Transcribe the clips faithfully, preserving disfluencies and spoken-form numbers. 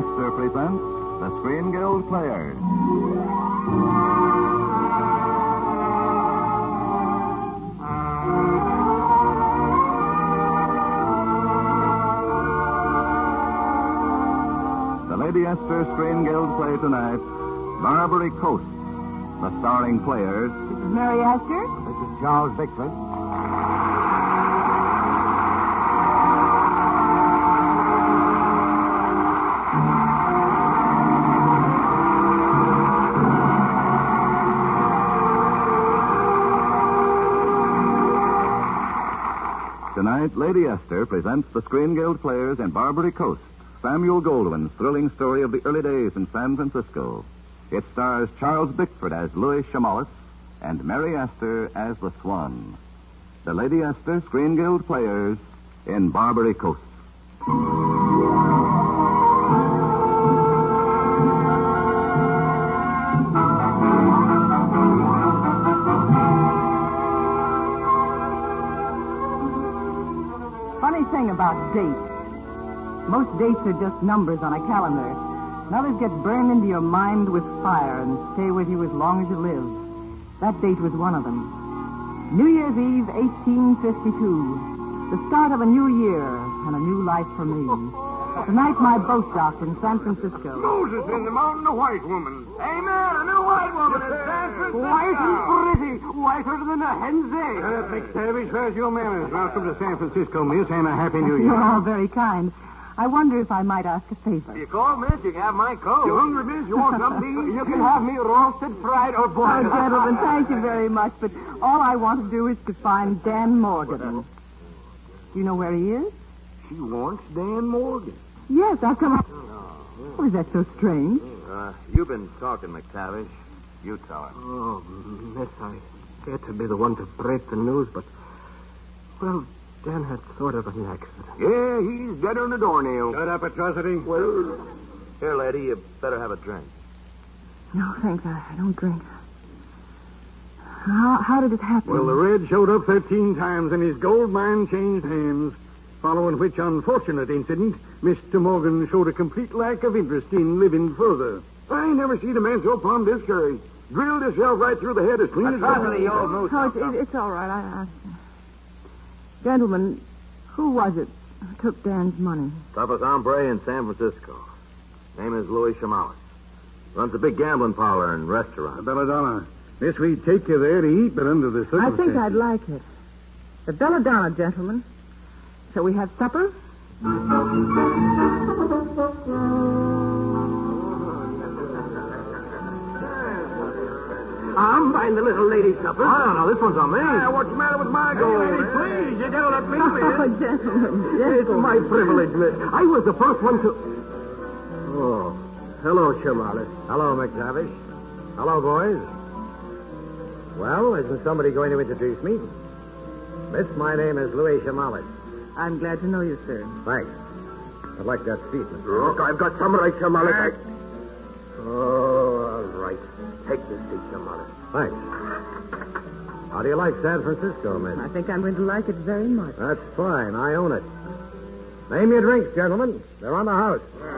Astor presents the Screen Guild Players. The Lady Esther Screen Guild play tonight, Barbary Coast. The starring players... This is Mary Astor. This is Charles Bickford. Tonight, Lady Esther presents the Screen Guild Players in Barbary Coast, Samuel Goldwyn's thrilling story of the early days in San Francisco. It stars Charles Bickford as Louis Chamalis and Mary Astor as the Swan. The Lady Esther Screen Guild Players in Barbary Coast. Funny thing about dates. Most dates are just numbers on a calendar. And others get burned into your mind with fire and stay with you as long as you live. That date was one of them. New Year's Eve, eighteen fifty-two. The start of a new year and a new life for me. Tonight, my boat docked in San Francisco. Moses in the mountain, a white woman. Amen, a new white woman in San Francisco. White and pretty. Whiter than a hen's egg. Uh, McTavish, where's your manners? Welcome to San Francisco, miss, and a happy new year. You're all very kind. I wonder if I might ask a favor. You call, miss, you can have my coat. You hungry, miss? You want something? You can have me roasted, fried, or Oh, boiled. gentlemen, thank you very much, but all I want to do is to find Dan Morgan. Do you know where he is? She wants Dan Morgan. Yes, I've come up. Oh, is that so strange? Uh, you've been talking, McTavish. You tell her. Oh, miss, I hate to be the one to break the news, but, well, Dan had sort of an accident. Yeah, he's deader than a doornail. Shut up, atrocity. Well, here, lady, you better have a drink. No, thanks. I, I don't drink. How, how did it happen? Well, the Red showed up thirteen times, and his gold mine changed hands. Following which unfortunate incident, Mister Morgan showed a complete lack of interest in living further. I ain't never seen a man so plumb discouraged. Drilled himself right through the head as clean as... Atrocity, old moose. Oh, it's, it's, it's all right. I, I... Gentlemen, who was it who took Dan's money? Toughest hombre in San Francisco. Name is Louis Chamalis. Runs a big gambling parlor and restaurant. Belladonna. Miss, we'd take you there to eat, but under the I circumstances... think I'd like it. The Belladonna, gentlemen. Shall we have supper? I'm buying the little lady supper. Oh, no, this one's on me. Ah, what's the matter with my gold? Hey, lady, please, you gotta let me Oh, win. gentlemen, It's gentlemen. my privilege, miss. I was the first one to... Oh, hello, Chamalis. Hello, McTavish. Hello, boys. Well, isn't somebody going to introduce me? Miss, my name is Louis Chamalis. I'm glad to know you, sir. Thanks. I'd like that seat, Mister Look, I've got some right, Chamalis. I... Oh, all right. Take this seat, Chamalis. Thanks. How do you like San Francisco, miss? I think I'm going to like it very much. That's fine. I own it. Name your drinks, gentlemen. They're on the house.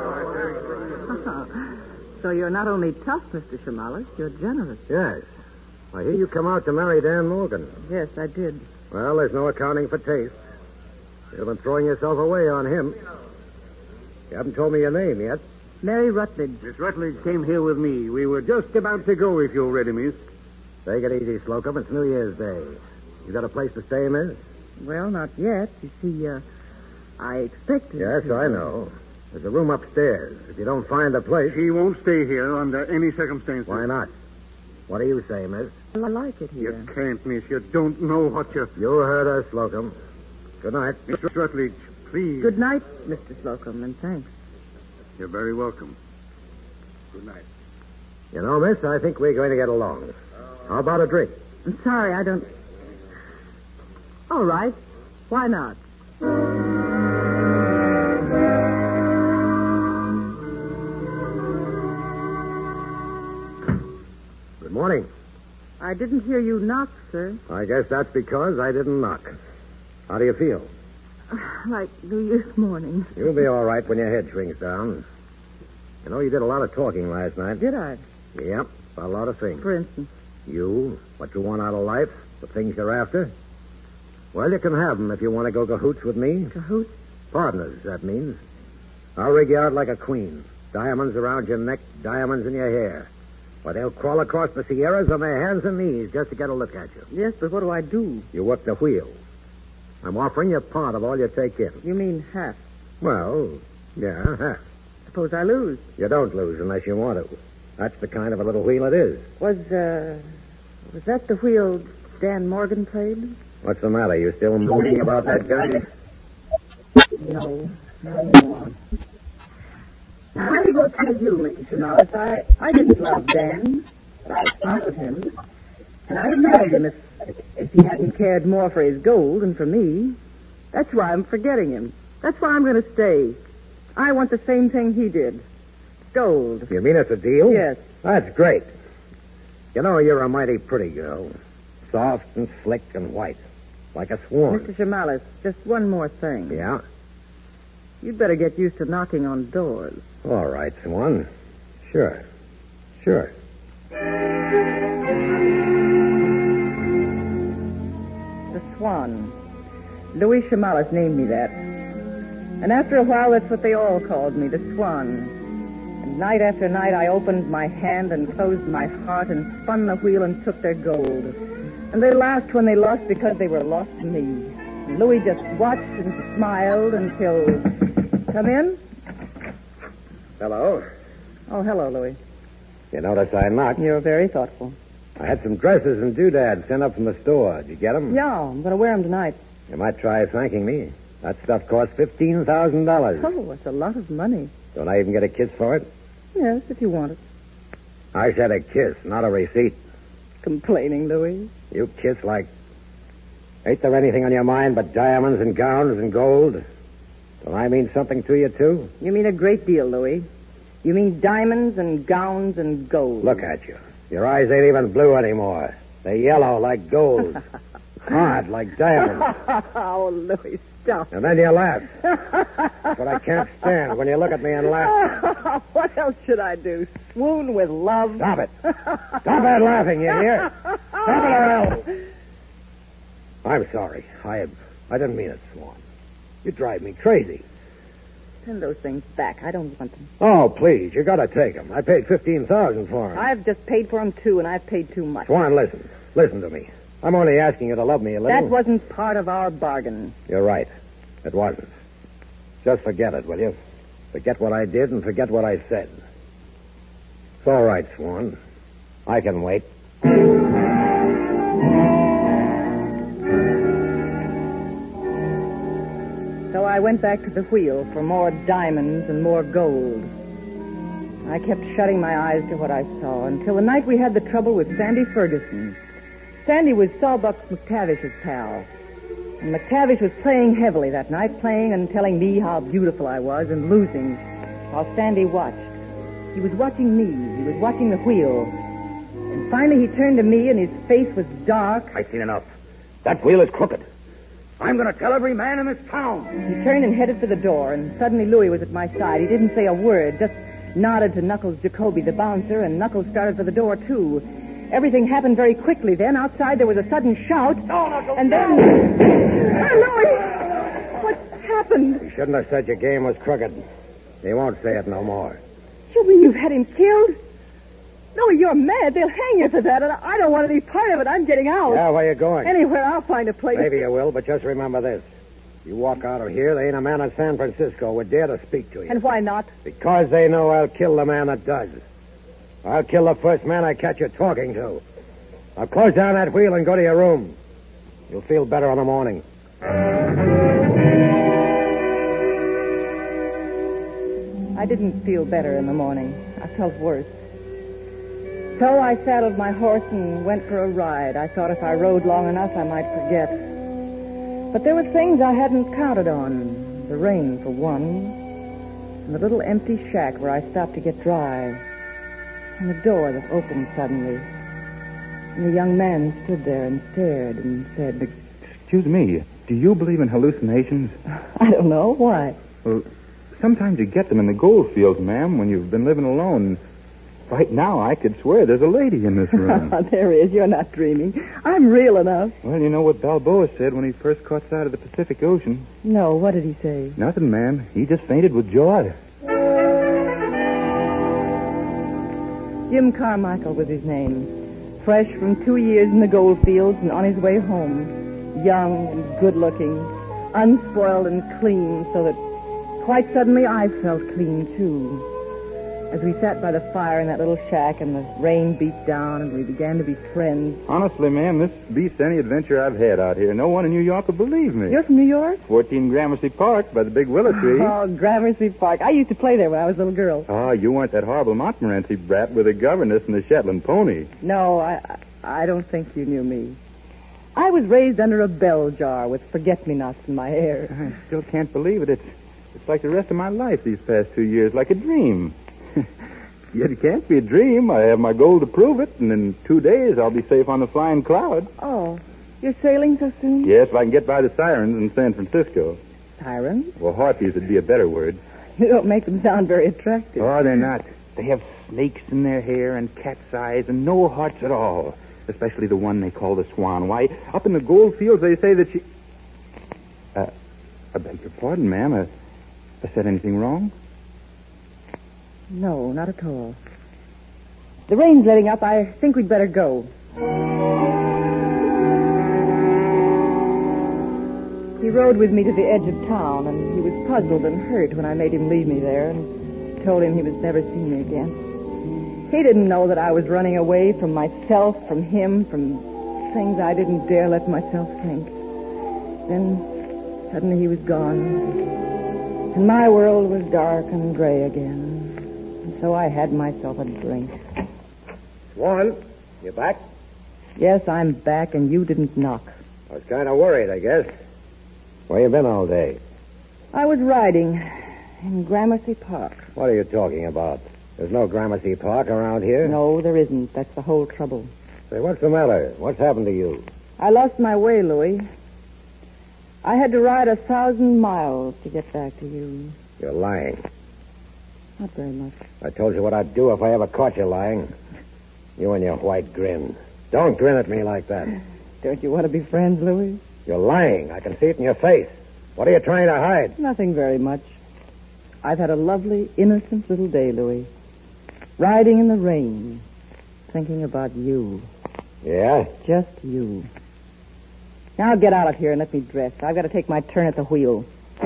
So you're not only tough, Mister Chamalis, you're generous. Yes. I hear you come out to marry Dan Morgan. Yes, I did. Well, there's no accounting for taste. You've been throwing yourself away on him. You haven't told me your name yet. Mary Rutledge. Miss Rutledge came here with me. We were just about to go, if you're ready, miss. Take it easy, Slocum. It's New Year's Day. You got a place to stay, miss? Well, not yet. You see, uh, I expected... Yes, I know. There's a room upstairs. If you don't find a place... He won't stay here under any circumstances. Why not? What do you say, miss? I like it here. You can't, miss. You don't know what you... You heard us, Slocum. Good night. Miss Rutledge, please. Good night, Mister Slocum, and thanks. You're very welcome. Good night. You know, miss, I think we're going to get along. How about a drink? I'm sorry, I don't... All right. Why not? Good morning. I didn't hear you knock, sir. I guess that's because I didn't knock. How do you feel? Like New Year's morning. You'll be all right when your head shrinks down. You know, you did a lot of talking last night. Did I? Yep, about a lot of things. For instance? You, what you want out of life, the things you're after. Well, you can have them if you want to go cahoots with me. Cahoots? Partners, that means. I'll rig you out like a queen. Diamonds around your neck, diamonds in your hair. Or they'll crawl across the Sierras on their hands and knees just to get a look at you. Yes, but what do I do? You work the wheel. I'm offering you part of all you take in. You mean half? Well, yeah, half. Suppose I lose. You don't lose unless you want to. That's the kind of a little wheel it is. Was, uh... Was that the wheel Dan Morgan played? What's the matter? You still moaning about that guy? No, no more. I will tell you, Mister Simonis, I, I didn't love Dan, but I followed him. And I'd have married him if, if he hadn't cared more for his gold than for me. That's why I'm forgetting him. That's why I'm going to stay. I want the same thing he did. Gold. You mean it's a deal? Yes. That's great. You know, you're a mighty pretty girl. Soft and slick and white. Like a swan. Mister Shamalis, just one more thing. Yeah? You'd better get used to knocking on doors. All right, Swan. Sure. Sure. The Swan. Louis Shamalis named me that. And after a while, that's what they all called me, the Swan. And night after night, I opened my hand and closed my heart and spun the wheel and took their gold. And they laughed when they lost because they were lost to me. And Louis just watched and smiled until... Come in? Hello. Oh, hello, Louis. You notice I knocked. You're very thoughtful. I had some dresses and doodads sent up from the store. Did you get them? Yeah, I'm going to wear them tonight. You might try thanking me. That stuff cost fifteen thousand dollars. Oh, that's a lot of money. Don't I even get a kiss for it? Yes, if you want it. I said a kiss, not a receipt. Complaining, Louis. You kiss like... Ain't there anything on your mind but diamonds and gowns and gold? Don't I mean something to you, too? You mean a great deal, Louis. You mean diamonds and gowns and gold. Look at you. Your eyes ain't even blue anymore. They're yellow like gold. Hard like diamonds. Oh, Louis, stop. And then you laugh. That's what I can't stand, when you look at me and laugh. What else should I do? Swoon with love? Stop it. Stop that laughing, you hear? Stop it or else. I'm sorry. I, I didn't mean it, Swan. You drive me crazy. Send those things back. I don't want them. Oh, please. You gotta take them. I paid fifteen thousand dollars for them. I've just paid for them, too, and I've paid too much. Swan, listen. Listen to me. I'm only asking you to love me a little. That wasn't part of our bargain. You're right. It wasn't. Just forget it, will you? Forget what I did and forget what I said. It's all right, Swan. I can wait. So I went back to the wheel for more diamonds and more gold. I kept shutting my eyes to what I saw until the night we had the trouble with Sandy Ferguson. Sandy was Sawbuck McTavish's pal. And McTavish was playing heavily that night, playing and telling me how beautiful I was and losing, while Sandy watched. He was watching me. He was watching the wheel. And finally he turned to me and his face was dark. I've seen enough. That wheel is crooked. I'm going to tell every man in this town. He turned and headed for the door, and suddenly Louis was at my side. He didn't say a word, just nodded to Knuckles Jacoby, the bouncer, and Knuckles started for the door, too. Everything happened very quickly. Then outside there was a sudden shout. No, Knuckles, and then... no! Oh, Louis! What happened? You shouldn't have said your game was crooked. He won't say it no more. You mean you've had him killed? Louis, you're mad. They'll hang you for that, and I don't want to be part of it. I'm getting out. Yeah, where you going? Anywhere. I'll find a place. Maybe you will, but just remember this. You walk out of here, there ain't a man in San Francisco would dare to speak to you. And why not? Because they know I'll kill the man that does. I'll kill the first man I catch you talking to. Now close down that wheel and go to your room. You'll feel better in the morning. I didn't feel better in the morning. I felt worse. So I saddled my horse and went for a ride. I thought if I rode long enough, I might forget. But there were things I hadn't counted on. The rain, for one. And the little empty shack where I stopped to get dry. And the door that opened suddenly. And the young man stood there and stared and said... Excuse me, do you believe in hallucinations? I don't know. Why? Well, Sometimes you get them in the gold fields, ma'am, when you've been living alone. Right now, I could swear there's a lady in this room. There is. You're not dreaming. I'm real enough. Well, you know what Balboa said when he first caught sight of the Pacific Ocean? No, what did he say? Nothing, ma'am. He just fainted with joy. Jim Carmichael was his name. Fresh from two years in the gold fields and on his way home. Young and good-looking. Unspoiled and clean, so that quite suddenly I felt clean, too. As we sat by the fire in that little shack and the rain beat down and we began to be friends. Honestly, ma'am, this beats any adventure I've had out here. No one in New York will believe me. You're from New York? fourteen Gramercy Park by the big willow tree. Oh, Gramercy Park. I used to play there when I was a little girl. Oh, you weren't that horrible Montmorency brat with a governess and a Shetland pony. No, I, I don't think you knew me. I was raised under a bell jar with forget-me-nots in my hair. I still can't believe it. It's, it's like the rest of my life these past two years, like a dream. Yet it can't be a dream. I have my gold to prove it, and in two days I'll be safe on the flying cloud. Oh, you're sailing so soon? Yes, if I can get by the sirens in San Francisco. Sirens? Well, harpies would be a better word. You don't make them sound very attractive. Oh, they're not. They have snakes in their hair and cat's eyes and no hearts at all. Especially the one they call the swan. Why, up in the gold fields they say that she... Uh, I beg your pardon, ma'am. I, I said anything wrong? No, not at all. The rain's letting up. I think we'd better go. He rode with me to the edge of town, and he was puzzled and hurt when I made him leave me there and told him he would never see me again. He didn't know that I was running away from myself, from him, from things I didn't dare let myself think. Then, suddenly he was gone, and my world was dark and gray again. So I had myself a drink. Swan, you back? Yes, I'm back, and you didn't knock. I was kind of worried, I guess. Where you been all day? I was riding in Gramercy Park. What are you talking about? There's no Gramercy Park around here. No, there isn't. That's the whole trouble. Say, what's the matter? What's happened to you? I lost my way, Louis. I had to ride a thousand miles to get back to you. You're lying. Not very much. I told you what I'd do if I ever caught you lying. You and your white grin. Don't grin at me like that. Don't you want to be friends, Louis? You're lying. I can see it in your face. What are you trying to hide? Nothing very much. I've had a lovely, innocent little day, Louis. Riding in the rain, thinking about you. Yeah? Just you. Now get out of here and let me dress. I've got to take my turn at the wheel.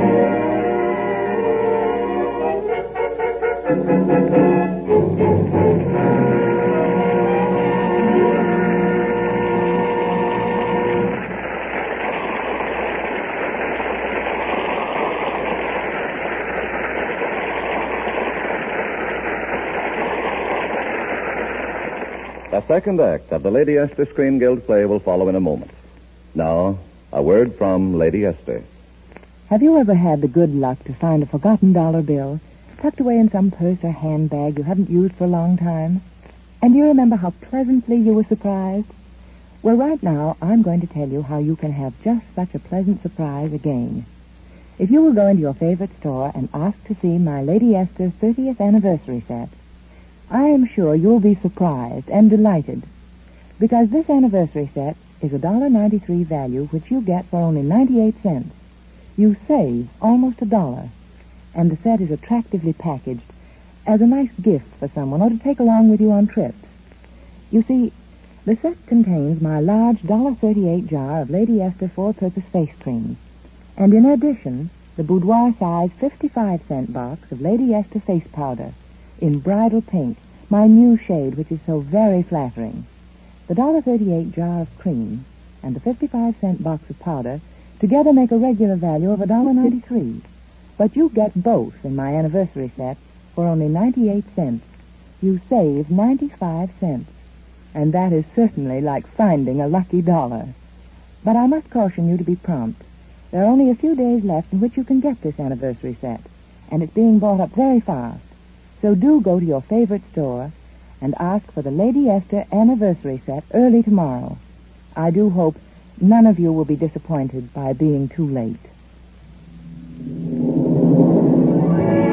The second act of the Lady Esther Screen Guild play will follow in a moment. Now, a word from Lady Esther. Have you ever had the good luck to find a forgotten dollar bill tucked away in some purse or handbag you haven't used for a long time? And do you remember how pleasantly you were surprised? Well, right now, I'm going to tell you how you can have just such a pleasant surprise again. If you will go into your favorite store and ask to see my Lady Esther thirtieth anniversary set, I am sure you'll be surprised and delighted, because this anniversary set is a one dollar ninety-three value which you get for only ninety-eight cents. You save almost a dollar, and the set is attractively packaged as a nice gift for someone or to take along with you on trips. You see, the set contains my large one dollar thirty-eight jar of Lady Esther four-purpose face cream, and in addition, the boudoir-size fifty-five cent box of Lady Esther face powder in bridal pink, my new shade, which is so very flattering. The one dollar thirty-eight jar of cream and the fifty-five cent box of powder together make a regular value of one dollar ninety-three. But you get both in my anniversary set for only ninety-eight cents. You save ninety-five cents. And that is certainly like finding a lucky dollar. But I must caution you to be prompt. There are only a few days left in which you can get this anniversary set, and it's being bought up very fast. So do go to your favorite store and ask for the Lady Esther anniversary set early tomorrow. I do hope none of you will be disappointed by being too late.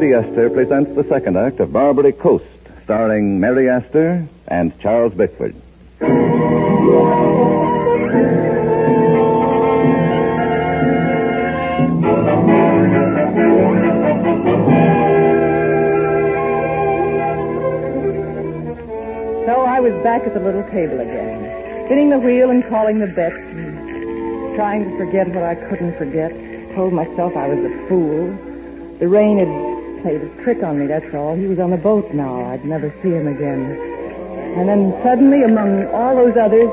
Lady Esther presents the second act of Barbary Coast, starring Mary Astor and Charles Bickford. So I was back at the little table again, spinning the wheel and calling the bets, and trying to forget what I couldn't forget. Told myself I was a fool. The rain had played a trick on me, that's all. He was on the boat now. I'd never see him again. And then suddenly, among all those others,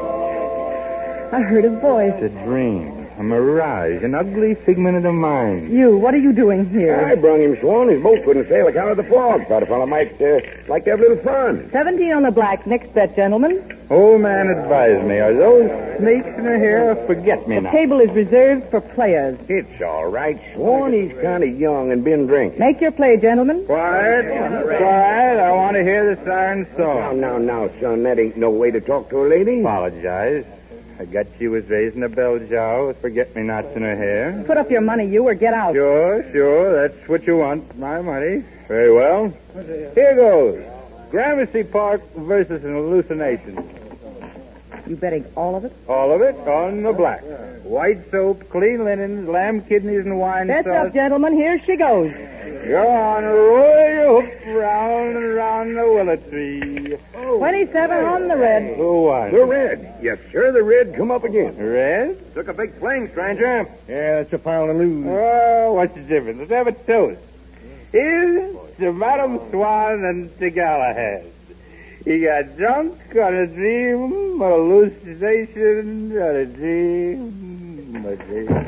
I heard a voice. It's a dream, a mirage, an ugly figment of the mind. You, what are you doing here? I brung him, Swan. His boat couldn't sail account of the fog. Thought a fellow might uh, like to have a little fun. Seventeen on the black. Next bet, gentlemen. Old man advised me, are those snakes in her hair or forget-me-not? The table is reserved for players. It's all right, Swan. He's kind of young and been drinking. Make your play, gentlemen. Quiet, quiet. I want to hear the siren Now, song. now, now, son, that ain't no way to talk to a lady. Apologize. I got she was raising a bell jar with forget-me-nots in her hair. Put up your money, you, or get out. Sure, sure. That's what you want. My money. Very well. Here goes. Gramercy Park versus an hallucination. You betting all of it? All of it on the black. White soap, clean linens, lamb kidneys, and wine Bets sauce. up, gentlemen. Here she goes. Go on, roll your hook round and round the willow tree. Twenty-seven on the red. Who won? The red. Yes, sir, the red come up again. Red? Took a big fling, stranger. Yeah, that's a pile to lose. Oh, what's the difference? Let's have a toast. Here's to Madame Swan and to Galahad. He got drunk on a dream, a hallucination, on a dream, a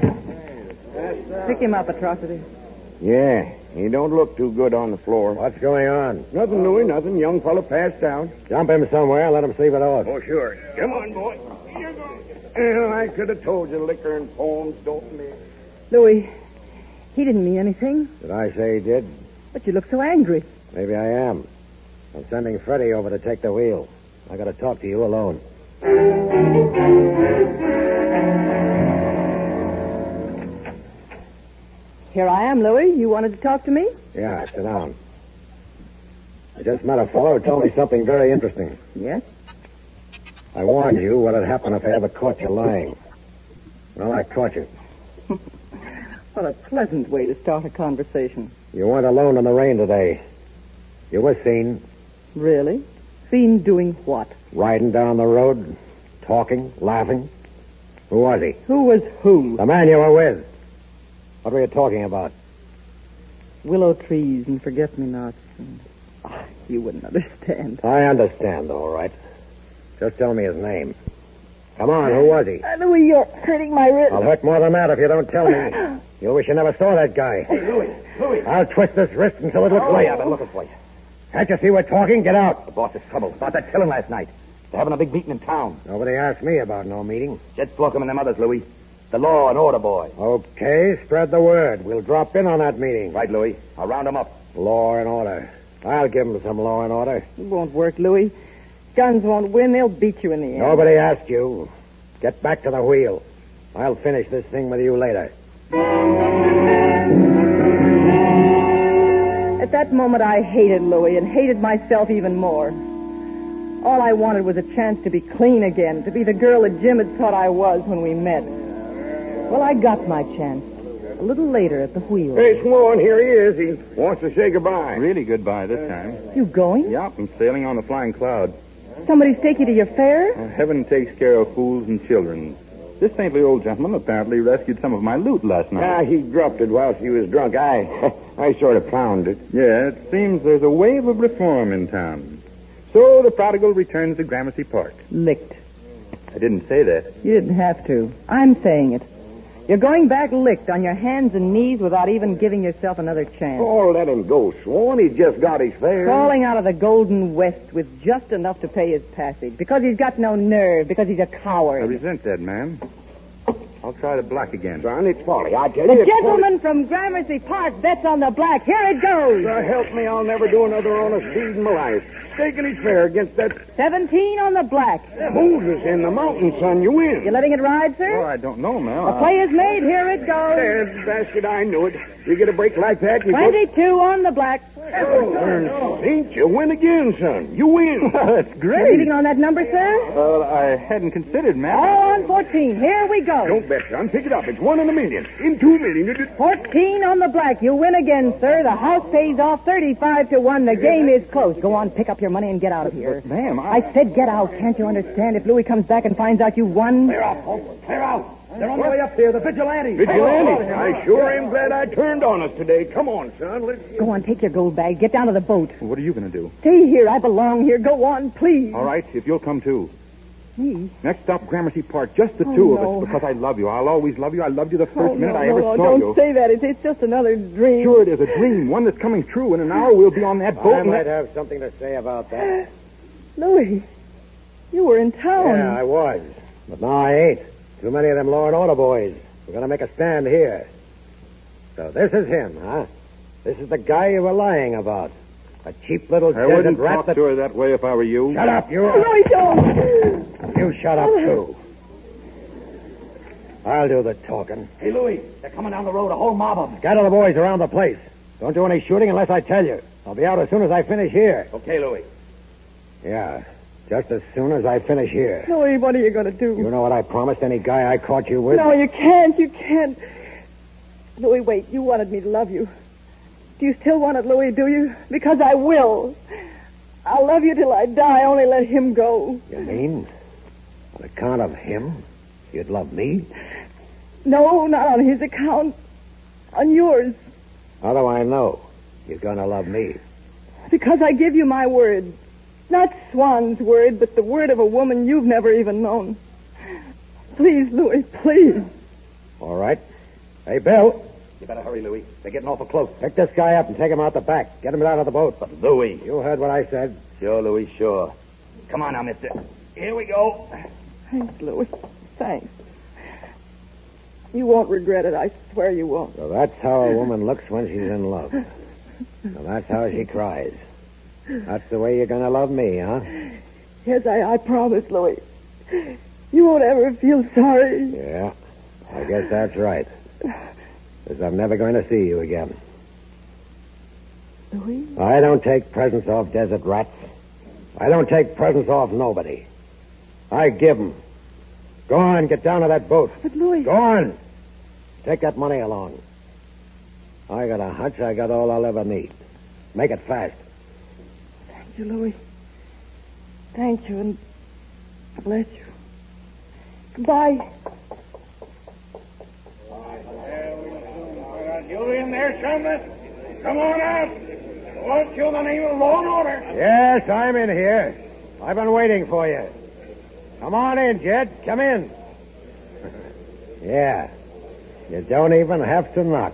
dream. Pick him up, Atrocity. Yeah, he don't look too good on the floor. What's going on? Nothing, Louis, nothing. Young fellow passed out. Jump him somewhere and let him sleep it off. Oh, sure. Come on, boy. Well, I could have told you liquor and poems don't mix. Louis, he didn't mean anything, Did I say he did? but you look so angry. Maybe I am. I'm sending Freddie over to take the wheel. I got to talk to you alone. Here I am, Louis. You wanted to talk to me? Yeah, sit down. I just met a fellow who told me something very interesting. Yes. I warned you what had happened if I ever caught you lying. Well, I caught you. What a pleasant way to start a conversation. You weren't alone in the rain today. You were seen Really? Seen doing what? riding down the road, talking, laughing. Who was he? Who was who? The man you were with. What were you talking about? Willow trees and forget-me-nots. And... Ah, you wouldn't understand. I understand, all right. Just tell me his name. Come on, who was he? Uh, Louis, you're hurting my wrist. I'll hurt more than that if you don't tell me. You'll wish you never saw that guy. Hey, Louis, Louis. I'll twist this wrist until it looks Oh, like... yeah, I've been looking for you. Can't you see we're talking? Get out. The boss is trouble. About that killing last night. They're having a big meeting in town. Nobody asked me about no meeting. Jed Slocum and them others, Louis. The law and order boy. Okay, spread the word. We'll drop in on that meeting. Right, Louis. I'll round them up. Law and order. I'll give them some law and order. It won't work, Louis. Guns won't win. They'll beat you in the end. Nobody asked you. Get back to the wheel. I'll finish this thing with you later. At that moment, I hated Louis and hated myself even more. All I wanted was a chance to be clean again, to be the girl that Jim had thought I was when we met. Well, I got my chance. A little later at the wheel. Hey, Swan, here he is. He wants to say goodbye. Really goodbye this time. You going? Yep, I'm sailing on the Flying Cloud. Somebody take you to your fare? Uh, heaven takes care of fools and children. This saintly old gentleman apparently rescued some of my loot last night. Ah, he dropped it while he was drunk. I, I sort of found it. Yeah, it seems there's a wave of reform in town. So the prodigal returns to Gramercy Park. Licked. I didn't say that. You didn't have to. I'm saying it. You're going back licked on your hands and knees without even giving yourself another chance. Oh, let him go, Swan. He just got his fare. Crawling out of the Golden West with just enough to pay his passage. Because he's got no nerve. Because he's a I coward. resent that, ma'am. I'll try the black again. Son, it's folly. I tell you, The it's gentleman from Gramercy Park bets on the black. Here it goes. folly. Uh, help me, I'll never do another honest deed in my life. Taking his fare against that Seventeen on the black. Moses in the mountain, son. You win. You letting it ride, sir? Oh, I don't know, Mel. The play is made. Here it goes. Dad, basket, I knew it. You get a break like that, you go... Twenty-two on the black. Oh, Saint, you win again, son. You win. That's You great. leaving on that number, sir? Well, I hadn't considered, Mel. All on fourteen. Here we go. Don't bet, son. Pick it up. It's one in a million. In two million, you did... Fourteen on the black. You win again, sir. The house pays off thirty-five to one. The game is close. Go on, pick up your money and get out of here. Ma'am, I... I said get out. Can't you understand? If Louis comes back and finds out you won... Clear out, folks. Clear out. They're on the way up there, the vigilantes. Vigilantes? I sure am glad I turned on us today. Come on, son. Let's... Go on, take your gold bag. Get down to the boat. What are you going to do? Stay here. I belong here. Go on, please. All right, if you'll come too. Me? Next stop, Gramercy Park. Just the Oh, two no. of us, because I love you. I'll always love you. I loved you the first Oh, minute no, I no, ever no, saw don't you. say that. It's, it's just another dream. Sure, it is a dream, one that's coming true. In an hour, we'll be on that boat. I and might that- have something to say about that. Louis, you were in town. Yeah, I was. But now I ain't. Too many of them law and order boys. We're going to make a stand here. So this is him, huh? This is the guy you were lying about. A cheap little I desert wouldn't rat talk that... to her that way if I were you. Shut up, you. Louis, don't. You shut up, too. I'll do the talking. Hey, Louis, they're coming down the road, a whole mob of them. Scatter the boys around the place. Don't do any shooting unless I tell you. I'll be out as soon as I finish here. Okay, Louis. Yeah, just as soon as I finish here. Louis, what are you going to do? You know what I promised any guy I caught you with? No, you can't. You can't. Louis, wait. You wanted me to love you. Do you still want it, Louis, do you? Because I will. I'll love you till I die. Only let him go. You mean? On account of him? You'd love me? No, not on his account. On yours. How do I know you're going to love me? Because I give you my word. Not Swan's word, but the word of a woman you've never even known. Please, Louis, please. All right. Hey, Bill. You better hurry, Louis. They're getting awful close. Pick this guy up and take him out the back. Get him out of the boat. But, Louis. You heard what I said. Sure, Louis, sure. Come on now, mister. Here we go. Thanks, Louis. Thanks. You won't regret it. I swear you won't. So that's how a woman looks when she's in love. And that's how she cries. That's the way you're going to love me, huh? Yes, I, I promise, Louis. You won't ever feel sorry. Yeah, I guess that's right. Because I'm never going to see you again. Louis? I don't take presents off desert rats. I don't take presents off nobody. I give them. Go on, get down to that boat. But, Louis... Go on. Take that money along. I got a hunch I got all I'll ever need. Make it fast. Thank you, Louis. Thank you, and bless you. Goodbye. You in there, son? Come on out. Won't you in the name of law and order? Yes, I'm in here. I've been waiting for you. Come on in, Jed. Come in. Yeah. You don't even have to knock.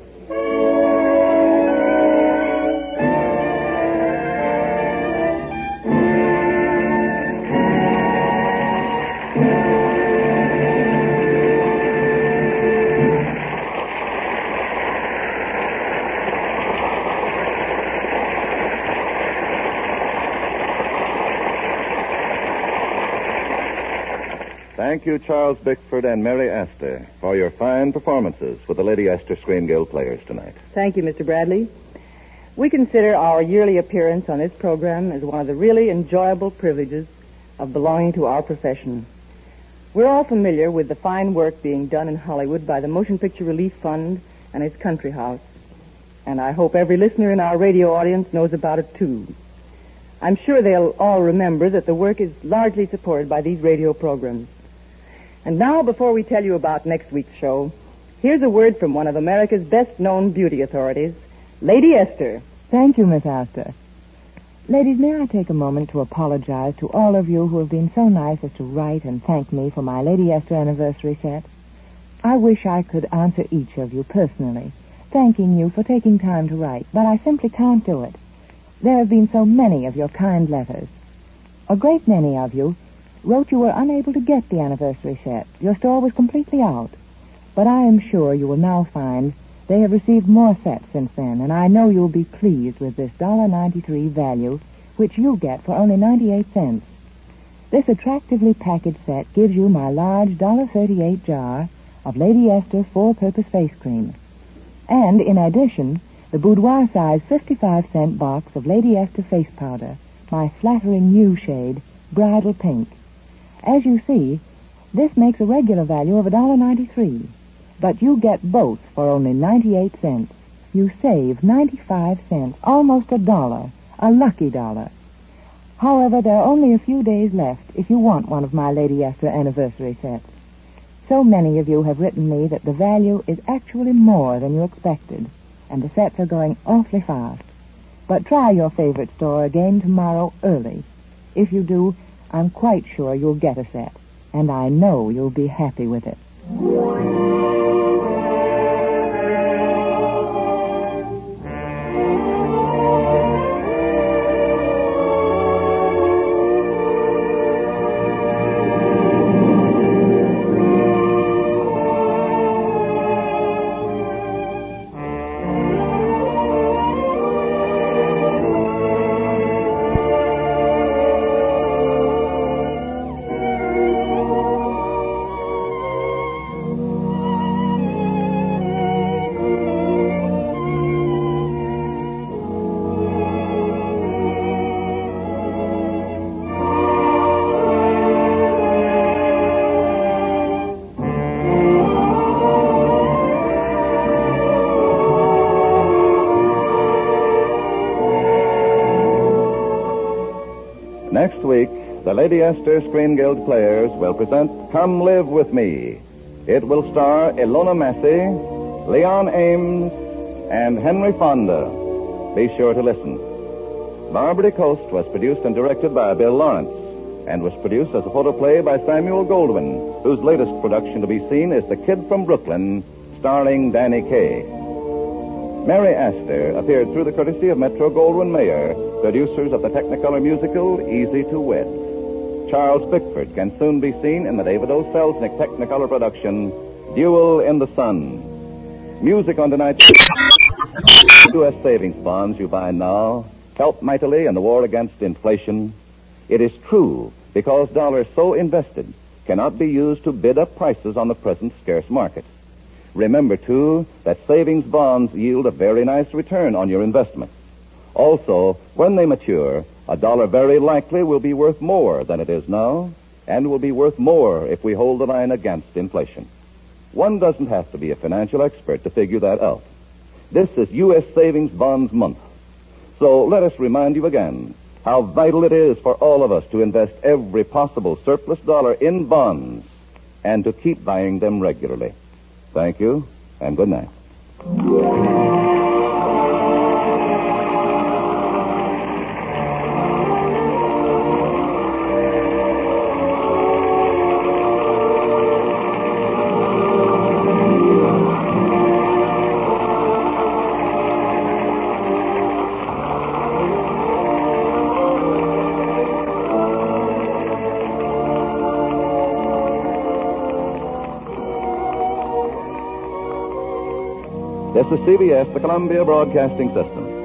Thank you, Charles Bickford and Mary Astor, for your fine performances with the Lady Astor Screen Guild players tonight. Thank you, Mister Bradley. We consider our yearly appearance on this program as one of the really enjoyable privileges of belonging to our profession. We're all familiar with the fine work being done in Hollywood by the Motion Picture Relief Fund and its Country House. And I hope every listener in our radio audience knows about it, too. I'm sure they'll all remember that the work is largely supported by these radio programs. And now, before we tell you about next week's show, here's a word from one of America's best-known beauty authorities, Lady Esther. Thank you, Miss Astor. Ladies, may I take a moment to apologize to all of you who have been so nice as to write and thank me for my Lady Esther anniversary set? I wish I could answer each of you personally, thanking you for taking time to write, but I simply can't do it. There have been so many of your kind letters. A great many of you wrote you were unable to get the anniversary set. Your store was completely out. But I am sure you will now find they have received more sets since then, and I know you'll be pleased with this one dollar ninety-three value, which you get for only ninety-eight cents. This attractively packaged set gives you my large one dollar thirty-eight jar of Lady Esther full-purpose face cream. And, in addition, the boudoir-size fifty-five cent box of Lady Esther face powder, my flattering new shade, Bridal Pink. As you see, this makes a regular value of one dollar ninety-three, but you get both for only ninety-eight cents. You save ninety-five cents, almost a dollar, a lucky dollar. However, there are only a few days left if you want one of my Lady Esther anniversary sets. So many of you have written me that the value is actually more than you expected, and the sets are going awfully fast. But try your favorite store again tomorrow early. If you do, I'm quite sure you'll get a set, and I know you'll be happy with it. Next week, the Lady Esther Screen Guild Players will present Come Live With Me. It will star Ilona Massey, Leon Ames, and Henry Fonda. Be sure to listen. Barbary Coast was produced and directed by Bill Lawrence and was produced as a photoplay by Samuel Goldwyn, whose latest production to be seen is The Kid from Brooklyn, starring Danny Kaye. Mary Astor appeared through the courtesy of Metro-Goldwyn-Mayer, producers of the Technicolor musical Easy to Wed. Charles Bickford can soon be seen in the David O. Selznick Technicolor production, Duel in the Sun. Music on tonight's U S savings bonds you buy now help mightily in the war against inflation. It is true, because dollars so invested cannot be used to bid up prices on the present scarce market. Remember, too, that savings bonds yield a very nice return on your investment. Also, when they mature, a dollar very likely will be worth more than it is now, and will be worth more if we hold the line against inflation. One doesn't have to be a financial expert to figure that out. This is U S Savings Bonds Month. So let us remind you again how vital it is for all of us to invest every possible surplus dollar in bonds and to keep buying them regularly. Thank you, and good night. This is C B S, the Columbia Broadcasting System.